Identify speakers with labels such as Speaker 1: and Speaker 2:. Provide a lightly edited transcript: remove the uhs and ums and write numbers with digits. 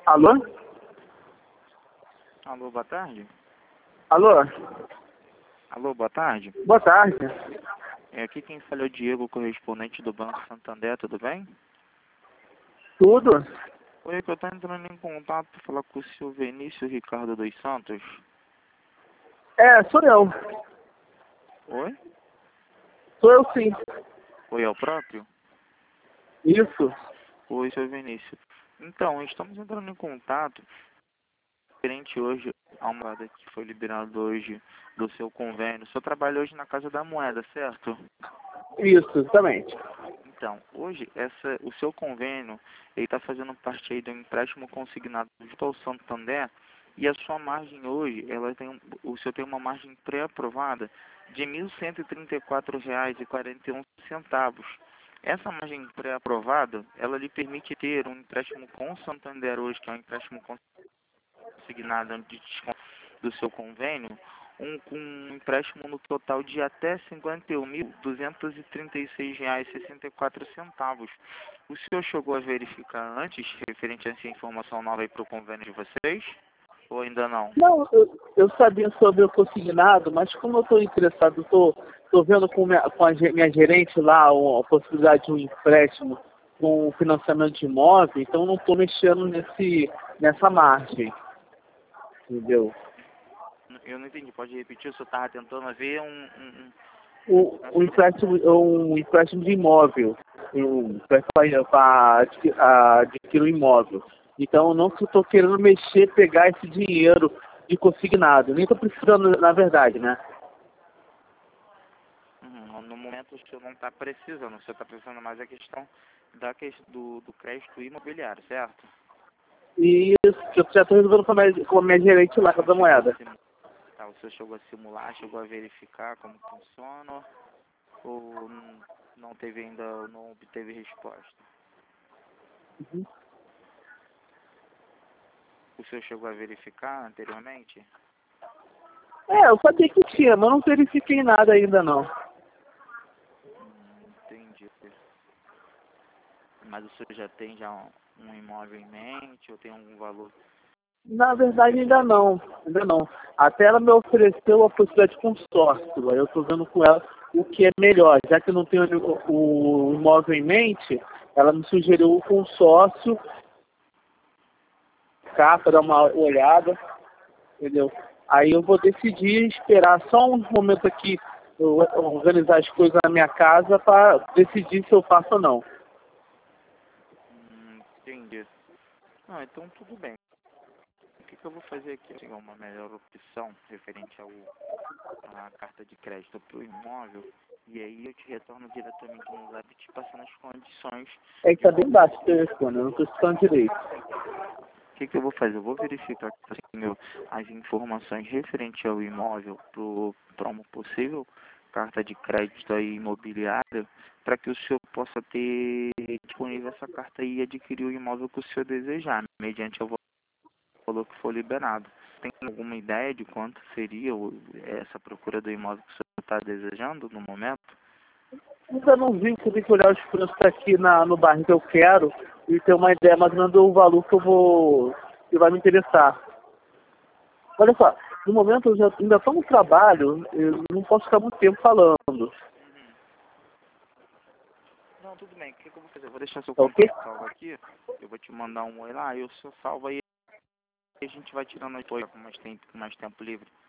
Speaker 1: Alô?
Speaker 2: Alô, boa tarde.
Speaker 1: Alô?
Speaker 2: Alô, boa tarde.
Speaker 1: Boa tarde.
Speaker 2: Aqui quem fala é o Diego, correspondente do Banco Santander, tudo bem?
Speaker 1: Tudo?
Speaker 2: Oi, que eu estou entrando em contato para falar com o senhor Vinícius Ricardo dos Santos.
Speaker 1: Sou eu.
Speaker 2: Oi?
Speaker 1: Sou eu sim.
Speaker 2: Oi, é o próprio?
Speaker 1: Isso.
Speaker 2: Oi, senhor Vinícius. Então, estamos entrando em contato referente hoje a uma moeda que foi liberada hoje do seu convênio. O senhor trabalha hoje na Casa da Moeda, certo?
Speaker 1: Isso, exatamente.
Speaker 2: Então, hoje, o seu convênio, ele está fazendo parte aí do empréstimo consignado junto ao Santander, e a sua margem hoje, o senhor tem uma margem pré-aprovada de R$ 1.134,41. Essa margem pré-aprovada, ela lhe permite ter um empréstimo com o Santander hoje, que é um empréstimo consignado de desconto do seu convênio, com um empréstimo no total de até R$ 51.236,64. O senhor chegou a verificar antes, referente a essa informação nova aí para o convênio de vocês? Ou ainda não?
Speaker 1: Não, eu sabia sobre o consignado, mas como eu estou interessado, estou vendo com minha gerente lá a possibilidade de um empréstimo com financiamento de imóvel, então não estou mexendo nessa margem. Entendeu?
Speaker 2: Eu não entendi, pode repetir? O senhor estava tentando ver
Speaker 1: Um empréstimo de imóvel, para adquirir um imóvel. Então, eu não estou querendo mexer, pegar esse dinheiro de consignado. Nem estou precisando, na verdade, né?
Speaker 2: No momento o senhor não está precisando, o senhor está precisando mais a questão do crédito imobiliário, certo?
Speaker 1: E isso, eu já estou resolvendo com a minha gerente lá, Casa da Moeda.
Speaker 2: O senhor chegou a simular, chegou a verificar como funciona, ou não teve ainda, não obteve resposta?
Speaker 1: Uhum.
Speaker 2: O senhor chegou a verificar anteriormente?
Speaker 1: Eu sabia que tinha, mas não verifiquei nada ainda, não.
Speaker 2: Entendi. Mas o senhor já tem um imóvel em mente, ou tem algum valor?
Speaker 1: Na verdade, ainda não. Ainda não. Até ela me ofereceu a possibilidade de consórcio. Aí eu estou vendo com ela o que é melhor. Já que eu não tenho o imóvel em mente, ela me sugeriu o consórcio, cá, para dar uma olhada, entendeu? Aí eu vou decidir esperar só um momento aqui, eu organizar as coisas na minha casa para decidir se eu faço ou não.
Speaker 2: Entendi. Não, então tudo bem. O que eu vou fazer aqui? Pegar uma melhor opção referente à carta de crédito para o imóvel, e aí eu te retorno diretamente no Zap te passando as condições.
Speaker 1: É que tá bem baixo o telefone, eu não estou escutando direito.
Speaker 2: O que eu vou fazer? Eu vou verificar assim, as informações referente ao imóvel para uma possível carta de crédito aí imobiliária, para que o senhor possa ter disponível essa carta aí e adquirir o imóvel que o senhor desejar, mediante o valor que for liberado. Tem alguma ideia de quanto seria essa procura do imóvel que o senhor está desejando no momento?
Speaker 1: Ainda não vi, você tem que olhar os preços aqui no bairro que eu quero e ter uma ideia mais ou menos do valor que vai me interessar. Olha só, no momento eu ainda estou no trabalho, eu não posso ficar muito tempo falando.
Speaker 2: Não, tudo bem. O que eu vou fazer? Eu vou deixar seu
Speaker 1: Tá ok?
Speaker 2: contato salvo aqui. Eu vou te mandar um oi lá, e o senhor salva aí. E a gente vai tirando as coisas com mais tempo livre.